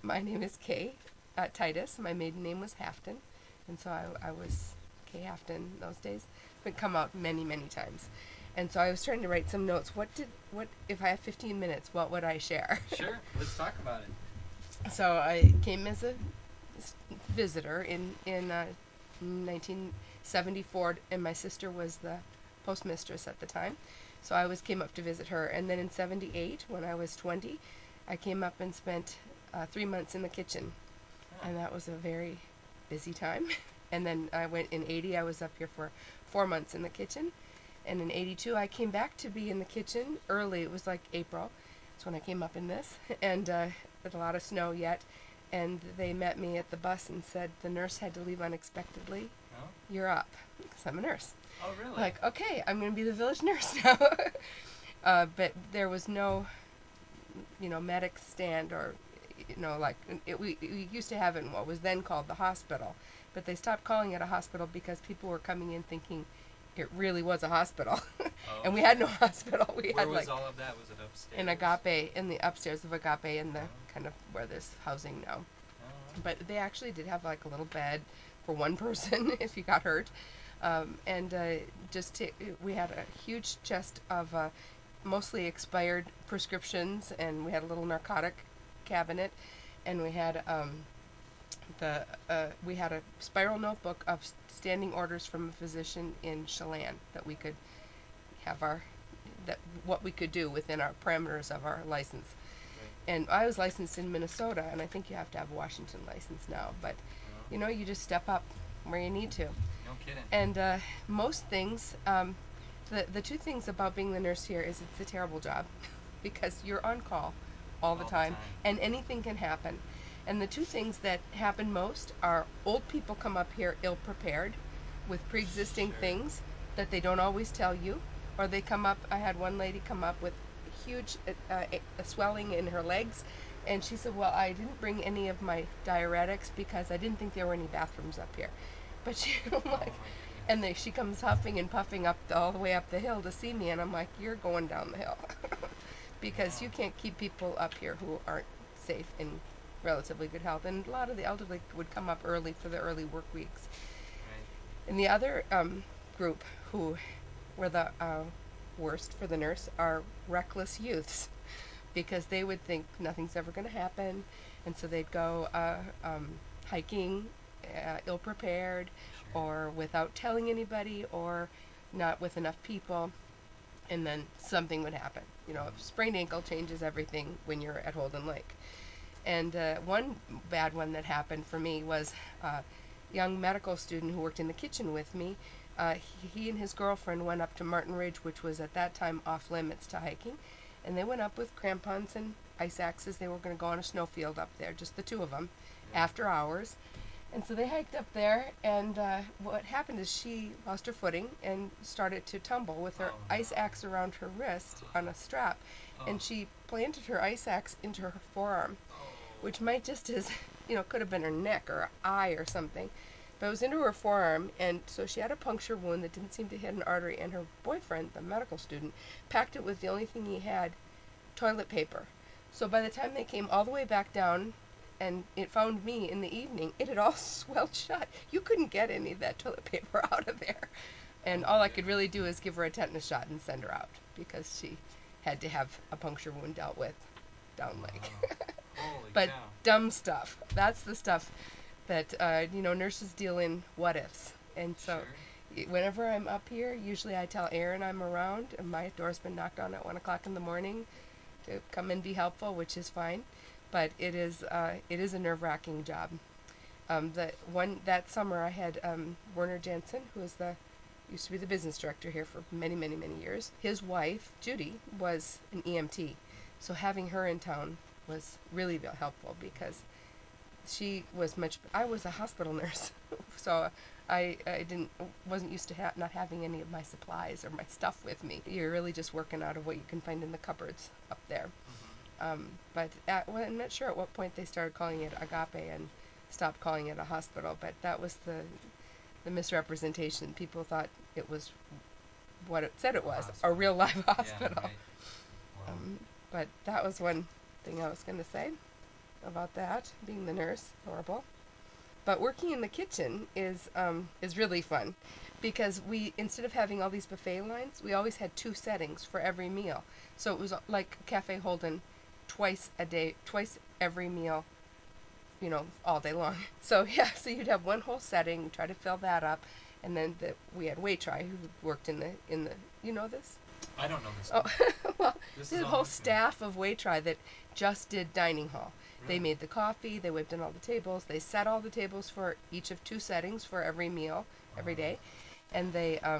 My name is Kay Titus. My maiden name was Hafton, and so I was Kay Hafton those days. It come out many, many times. And so I was trying to write some notes. What if I have 15 minutes, what would I share? Sure, let's talk about it. So I came as a visitor in 1974, and my sister was the postmistress at the time. So I was came up to visit her, and then in '78, when I was 20, I came up and spent 3 months in the kitchen, Huh. and that was a very busy time. And then I went in '80. I was up here for 4 months in the kitchen, and in '82 I came back to be in the kitchen early. It was like April. That's when I came up in this, and with a lot of snow yet. And they met me at the bus and said the nurse had to leave unexpectedly. Oh. You're up, because I'm a nurse. Oh, really? Like, okay, I'm going to be the village nurse now. But there was no, medic stand or, like we used to have it in what was then called the hospital, but they stopped calling it a hospital because people were coming in thinking it really was a hospital, Oh, and we had no sure. hospital. We Where had was like all of that? Was it in upstairs? Agape, in the upstairs of Agape, in the Oh. kind of where there's housing now. Oh, But they actually did have like a little bed for one person if you got hurt. And just to, we had a huge chest of mostly expired prescriptions, and we had a little narcotic cabinet, and we had a spiral notebook of standing orders from a physician in Chelan that we could have our that what we could do within our parameters of our license. right. And I was licensed in Minnesota, and I think you have to have a Washington license now. But Oh, you just step up where you need to. no kidding. And most things, the two things about being the nurse here is it's a terrible job because you're on call all the All the time, time. and anything can happen. And the two things that happen most are old people come up here ill prepared with pre existing Sure. things that they don't always tell you, or they come up. I had one lady come up with huge swelling in her legs, and she said, "Well, I didn't bring any of my diuretics because I didn't think there were any bathrooms up here." But she, I'm Oh like, my goodness. and she comes huffing and puffing all the way up the hill to see me, and I'm like, "You're going down the hill," because you Wow. can't keep people up here who aren't safe in relatively good health. And a lot of the elderly would come up early for the early work weeks. Right. And the other group who were the worst for the nurse are reckless youths, because they would think nothing's ever going to happen, and so they'd go hiking ill prepared, Sure. or without telling anybody, or not with enough people, and then something would happen. A Mm-hmm. sprained ankle changes everything when you're at Holden Lake. And one bad one that happened for me was a young medical student who worked in the kitchen with me. He and his girlfriend went up to Martin Ridge, which was at that time off limits to hiking, and they went up with crampons and ice axes. They were going to go on a snowfield up there, just the two of them, Yeah. after hours. And so they hiked up there, and what happened is she lost her footing and started to tumble with her Oh ice no. axe around her wrist on a strap, Oh. and she planted her ice axe into her forearm, which Oh. might just as, could have been her neck or eye or something. But it was into her forearm, and so she had a puncture wound that didn't seem to hit an artery, and her boyfriend, the medical student, packed it with the only thing he had, toilet paper. So by the time they came all the way back down and it found me in the evening, it had all swelled shut. You couldn't get any of that toilet paper out of there. And Oh all my I could goodness. really do is give her a tetanus shot and send her out because she had to have a puncture wound dealt with down lake. Wow. Holy But cow. dumb stuff. That's the stuff that, nurses deal in what ifs. And so Sure. whenever I'm up here, usually I tell Aaron I'm around, and my door's been knocked on at 1 o'clock in the morning to come and be helpful, which is fine. But it is a nerve wracking job. That summer I had Werner Jensen, who is the used to be the business director here for many, many, many years. His wife Judy was an EMT, so having her in town was really helpful because she was much. I was a hospital nurse, so I didn't wasn't used to not having any of my supplies or my stuff with me. You're really just working out of what you can find in the cupboards up there. Mm-hmm. But I'm not sure at what point they started calling it Agape and stopped calling it a hospital. But that was the misrepresentation. People thought it was what it said it A was, a hospital. real live Yeah, hospital. right. Wow. But that was one thing I was going to say. about that. Being the nurse, horrible. But working in the kitchen is really fun, because we, instead of having all these buffet lines, we always had two settings for every meal. So it was like Cafe Holden, twice a day, twice every meal, all day long. So yeah, so you'd have one whole setting, try to fill that up, and then we had Waitride who worked in the you know this. I don't know this Oh, one. well, This is the all whole new to me. staff of Waitride that just did dining hall. They Really? made the coffee, they whipped in all the tables, they set all the tables for each of two settings for every meal every Uh, day, and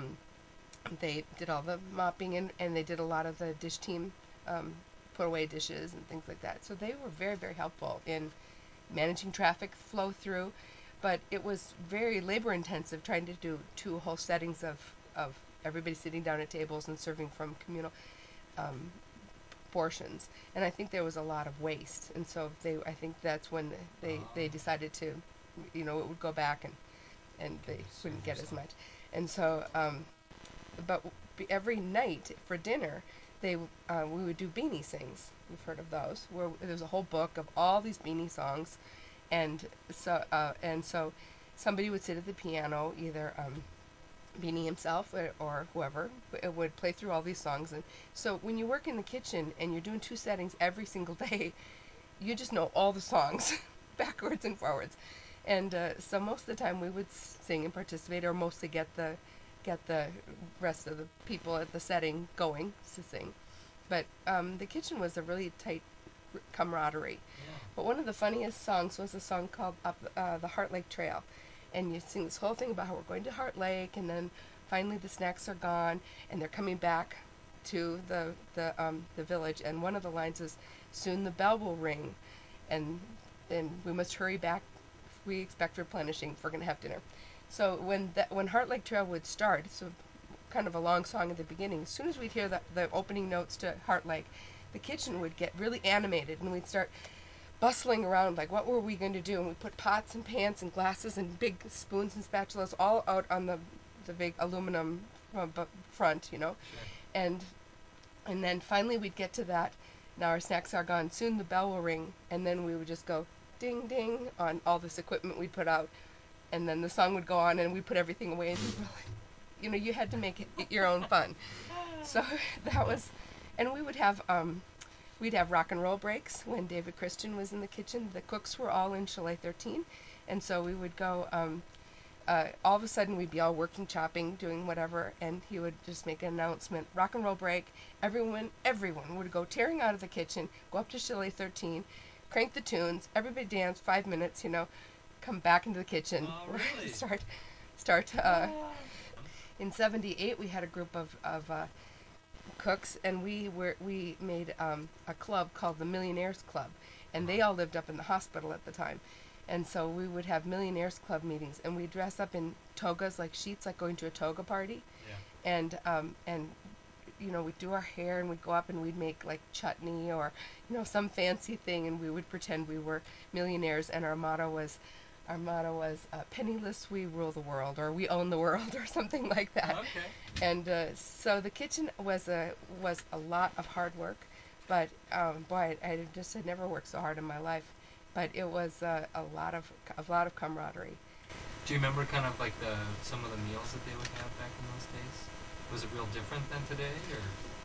they did all the mopping, and they did a lot of the dish team, put away dishes and things like that. So they were very, very helpful in managing traffic flow through, but it was very labor intensive trying to do two whole settings of everybody sitting down at tables and serving from communal um, portions. And I think there was a lot of waste, and so I think that's when they um, decided to, it would go back, and can they you serve wouldn't get as yourself? much. And so, but every night for dinner, they we would do beanie sings. You've heard of those? Where there's a whole book of all these beanie songs, and so somebody would sit at the piano, either Beanie himself, or whoever would play through all these songs. And so when you work in the kitchen and you're doing two settings every single day, you just know all the songs backwards and forwards. And so most of the time we would sing and participate, or mostly get the rest of the people at the setting going to sing. But the kitchen was a really tight camaraderie. Yeah. But one of the funniest songs was a song called "Up the Heart Lake Trail," and you sing this whole thing about how we're going to Heart Lake, and then finally the snacks are gone, and they're coming back to the village. And one of the lines is, "Soon the bell will ring, and we must hurry back. We expect replenishing. If we're going to have dinner." So when Heart Lake Trail would start, so kind of a long song at the beginning, as soon as we'd hear the opening notes to Heart Lake, the kitchen would get really animated, and we'd start bustling around like, what were we going to do? And we put pots and pans and glasses and big spoons and spatulas all out on the big aluminum front, Sure. and and then finally we'd get to that. Now our snacks are gone. Soon the bell will ring, and then we would just go ding ding on all this equipment we'd put out, and then the song would go on, and we put everything away, and just really, you had to make it your own fun. So that was, and we'd have rock and roll breaks when David Christian was in the kitchen. The cooks were all in Chalet 13, and so we would go. All of a sudden, we'd be all working, chopping, doing whatever, and he would just make an announcement: rock and roll break. Everyone would go tearing out of the kitchen, go up to Chalet 13, crank the tunes, everybody dance 5 minutes, come back into the kitchen, Oh, really? start, start. In '78, we had a group of cooks, and we made a club called the Millionaires Club, and Uh-huh. they all lived up in the hospital at the time. And so we would have Millionaires Club meetings, and we'd dress up in togas, like sheets, like going to a toga party, Yeah. and we'd do our hair, and we'd go up and we'd make like chutney, or some fancy thing, and we would pretend we were millionaires, and our motto was penniless we rule the world, or we own the world, or something like that. Okay. And so the kitchen was a lot of hard work, but boy, I just had never worked so hard in my life. But it was a lot of camaraderie. Do you remember kind of like the some of the meals that they would have back in those days? Was it real different than today, or?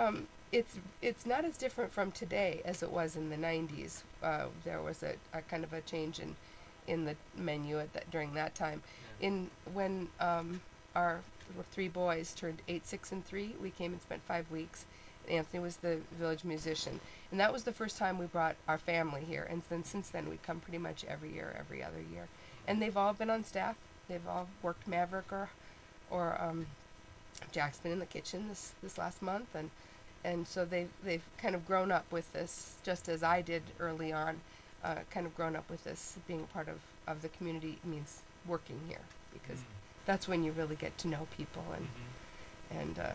It's not as different from today as it was in the '90s. There was a kind of a change in the menu during that time. Yeah. In when our three boys turned 8, 6, and 3, we came and spent 5 weeks. Anthony was the village musician, and that was the first time we brought our family here. And then since then, we come pretty much every year, every other year, and they've all been on staff. They've all worked Maverick, or Jack's been in the kitchen this last month, and so they've kind of grown up with this, just as I did early on. Kind of grown up with this, being a part of the community means working here, because Mm. that's when you really get to know people, Mm-hmm. and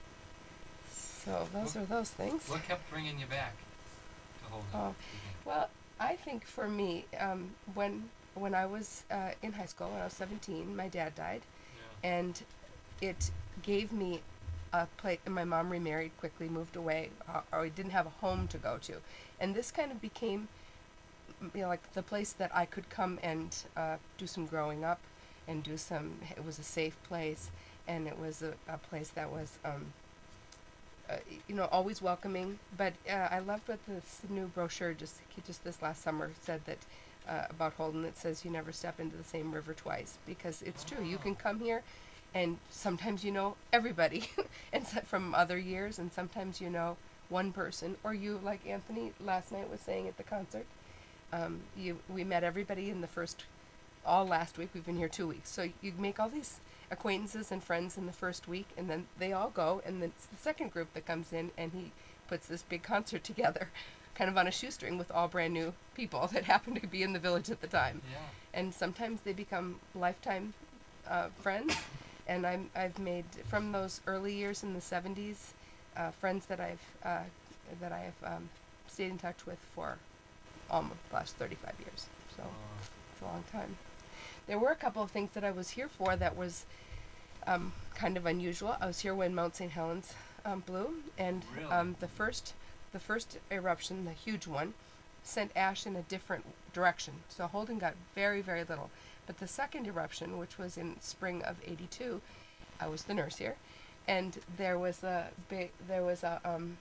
so What those are those things. What kept bringing you back to Holden? Oh, Do you think? well, I think for me, when I was in high school, when I was 17, my dad died, Yeah. and it gave me a place. And my mom remarried quickly, moved away, or we didn't have a home to go to, and this kind of became like the place that I could come and do some growing up and do some. It was a safe place, and it was a place that was uh, always welcoming. But I loved what this new brochure just this last summer said that about Holden. It says you never step into the same river twice, because it's true. You Oh, can come here, and sometimes you know everybody, and from other years, and sometimes you know one person, or you, like Anthony last night was saying at the concert. We met everybody in the first all last week. We've been here 2 weeks. So you make all these acquaintances and friends in the first week, and then they all go, and then it's the second group that comes in, and he puts this big concert together, kind of on a shoestring with all brand new people that happen to be in the village at the time. yeah. And sometimes they become lifetime friends. And I've made from those early years in the 70s friends that I have stayed in touch with for almost the last 35 years. So Oh, it's a long time. There were a couple of things that I was here for that was kind of unusual. I was here when Mount St. Helens blew, and really? the first eruption, the huge one, sent ash in a different direction. So Holden got very very little. But the second eruption, which was in spring of '82, I was the nurse here, and there was a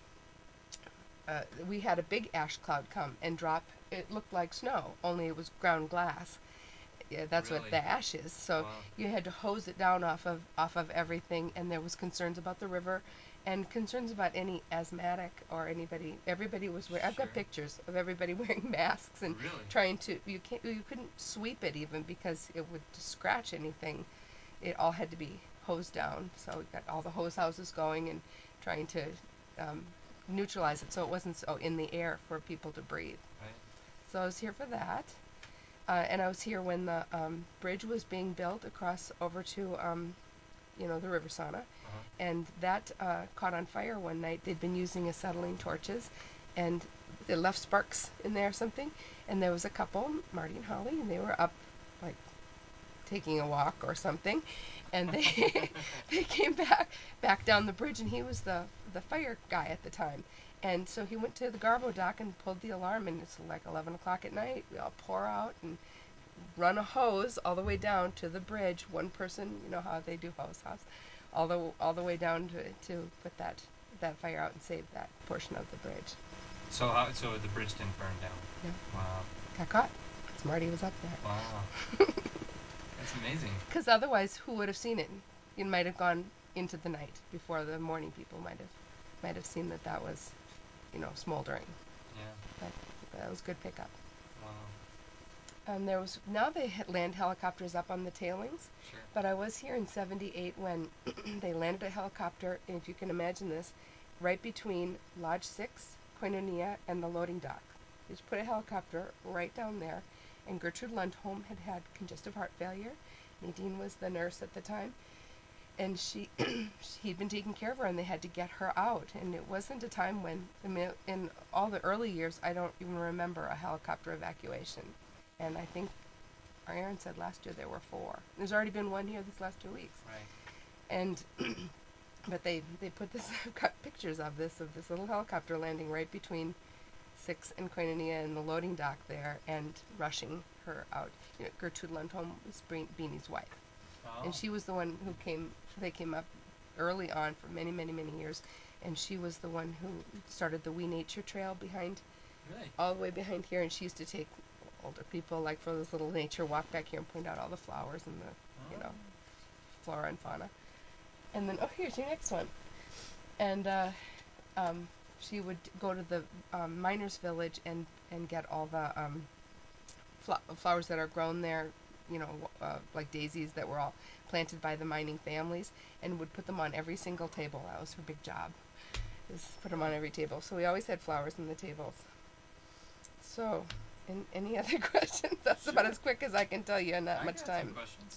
we had a big ash cloud come and drop. It looked like snow, only it was ground glass. Yeah, that's what Really? the ash is. So Wow. you had to hose it down off of everything, and there was concerns about the river, and concerns about any asthmatic or anybody. Everybody was wearing. I've got Sure. pictures of everybody wearing masks and Really? trying to. You couldn't sweep it even because it would scratch anything. It all had to be hosed down. So we got all the hose houses going and trying to um, neutralize it so it wasn't so in the air for people to breathe. Right. So I was here for that. And I was here when the bridge was being built across over to, the River Sana, Uh-huh. and that caught on fire one night. They'd been using acetylene torches, and they left sparks in there or something. And there was a couple, Marty and Holly, and they were up like taking a walk or something, and they they came back down the bridge, and he was the fire guy at the time. And so he went to the Garbo dock and pulled the alarm, and it's like 11 o'clock at night. We all pour out and run a hose all the way down to the bridge. One person, you know how they do hose house, all the way down to put that fire out and save that portion of the bridge. So the bridge didn't burn down. Yeah, Wow. got caught because Marty was up Wow. there. That's amazing. Because otherwise, who would have seen it? It might have gone into the night before the morning people might have seen that was, smoldering. Yeah. But that was good pickup. Wow. And there was now they had land helicopters up on the tailings, Sure. but I was here in '78 when they landed a helicopter, and if you can imagine this, right between Lodge 6, Koinonia, and the loading dock. They just put a helicopter right down there, and Gertrude Lundholm had had congestive heart failure. Nadine was the nurse at the time, and he'd been taking care of her, and they had to get her out. And it wasn't a time when, I mean, in all the early years, I don't even remember a helicopter evacuation. And I think our Aaron said last year there were four. There's already been one here these last 2 weeks. Right. And but they put this. I've got pictures of this little helicopter landing right between Six and Koinonia and the loading dock there, and rushing her out. Gertrude Lundholm was Beanie's wife, and Oh. she was the one who came. They came up early on for many, many, many years, and she was the one who started the We Nature Trail behind, Really? all the way behind here, and she used to take older people like for this little nature walk back here and point out all the flowers and the, Oh. flora and fauna. And then, oh, here's your next one. And um, she would go to the miners' village and get all the flowers that are grown there, like daisies that were all planted by the mining families, and would put them on every single table. That was her big job, is put them on Really? every table. So we always had flowers in the tables. So, any other questions? That's about Sure. as quick as I can tell you in that I much got some time. questions.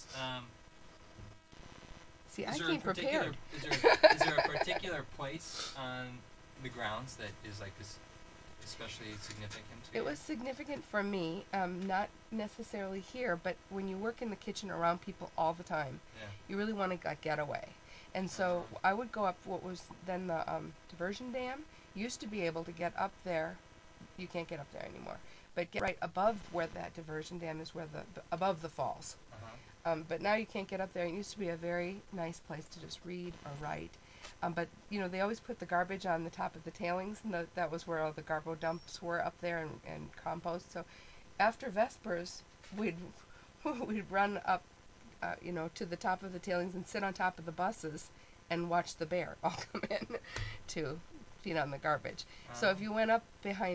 See, Is I there a came particular prepared. is there a particular place on the grounds that is like especially significant to It you? was significant for me, not necessarily here, but when you work in the kitchen around people all the time, Yeah. you really want to get away. And so Um, I would go up what was then the diversion dam. Used to be able to get up there. You can't get up there anymore. but get right above where that diversion dam is, where the above the falls. Uh huh. But now you can't get up there. It used to be a very nice place to just read or write. But they always put the garbage on the top of the tailings, and that was where all the garbo dumps were up there, and compost. So after Vespers, we'd we'd run up, to the top of the tailings and sit on top of the buses and watch the bear all come in to feed on the garbage. So if Oh. you went up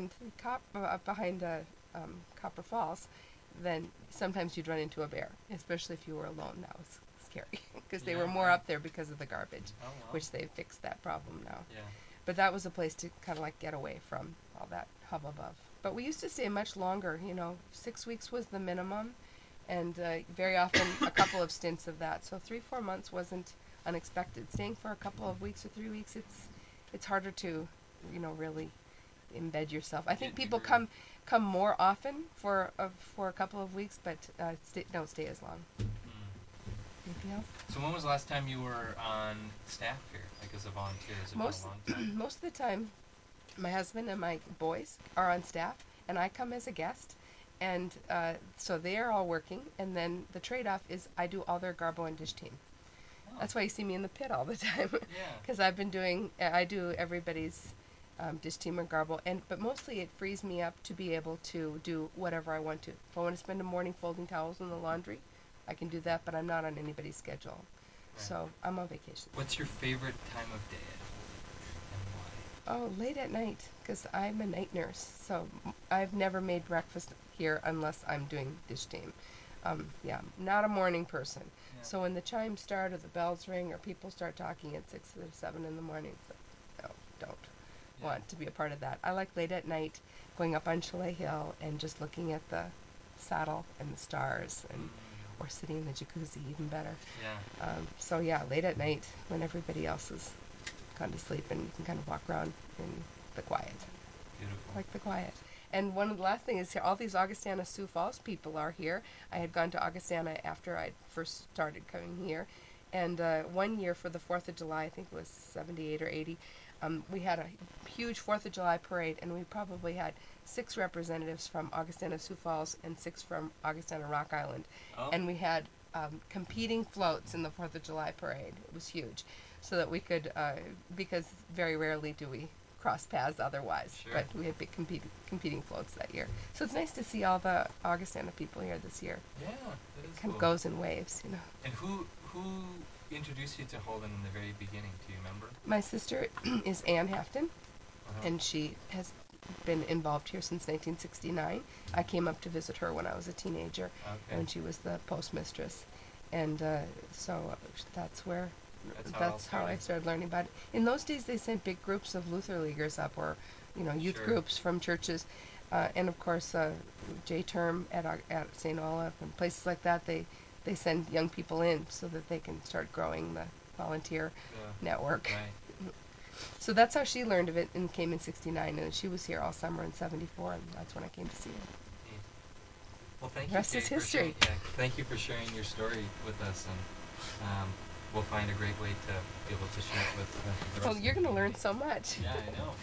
behind Copper Falls, then sometimes you'd run into a bear, especially if you were alone. That was scary because they Yeah. were more Right. up there because of the garbage, Oh well. which they've fixed that problem now. Yeah. But that was a place to kind of like get away from all that hubbub. But we used to stay much longer. 6 weeks was the minimum, and very often a couple of stints of that. So 3-4 months wasn't unexpected. Staying for a couple of weeks or 3 weeks, it's harder to, really embed yourself. I think Get in the people groove. come more often for a couple of weeks, but don't stay as long. Hmm. Anything else? So when was the last time you were on staff here, like as a volunteer? Has it been a Most long time? most of the time, my husband and my boys are on staff, and I come as a guest. And so they are all working, and then the trade-off is I do all their garbo and dish team. Oh. That's why you see me in the pit all the time, Yeah. because I do everybody's dish team or garble, but mostly it frees me up to be able to do whatever I want to. If I want to spend a morning folding towels in the laundry, I can do that, but I'm not on anybody's schedule, Right. so I'm on vacation. What's your favorite time of day and why? Oh, late at night, because I'm a night nurse, so I've never made breakfast here unless I'm doing dish team. Yeah, not a morning person. Yeah. So when the chimes start or the bells ring or people start talking at 6 or 7 in the morning, it's like, no, don't Yeah. want to be a part of that. I like late at night going up on Chalet Hill and just looking at the saddle and the stars, and Mm. or sitting in the jacuzzi, even better. Yeah. So yeah, late at night when everybody else is gone to sleep and you can kind of walk around in the quiet. Beautiful. Like the quiet. And one of the last things is all these Augustana Sioux Falls people are here. I had gone to Augustana after I first started coming here. And one year for the 4th of July, I think it was 78 or 80, we had a huge 4th of July parade, and we probably had 6 representatives from Augustana Sioux Falls and 6 from Augustana Rock Island. Oh. And we had competing floats in the 4th of July parade. It was huge. So that we could, because very rarely do we cross paths otherwise. Sure. But we had big competing floats that year. So it's nice to see all the Augustana people here this year. Yeah, that It is kind of cool. goes in waves. And who introduced you to Holden in the very beginning? Do you remember? My sister is Ann Hafton, Uh huh. and she has been involved here since 1969. I came up to visit her when I was a teenager, Okay. when she was the postmistress, and so that's where That's how it all that's how I started. started learning about it. In those days, they sent big groups of Luther Leaguers up, or youth Sure. groups from churches, and of course, J Term at St. Olaf and places like that. They send young people in so that they can start growing the volunteer network. Right. So that's how she learned of it and came in '69, and she was here all summer in '74, and that's when I came to see her. Neat. Well, thank The you, rest is Kay, for sharing. history. Yeah, thank you for sharing your story with us, and we'll find a great way to be able to share it with the Well, rest of you're the going to learn community. so much. Yeah, I know.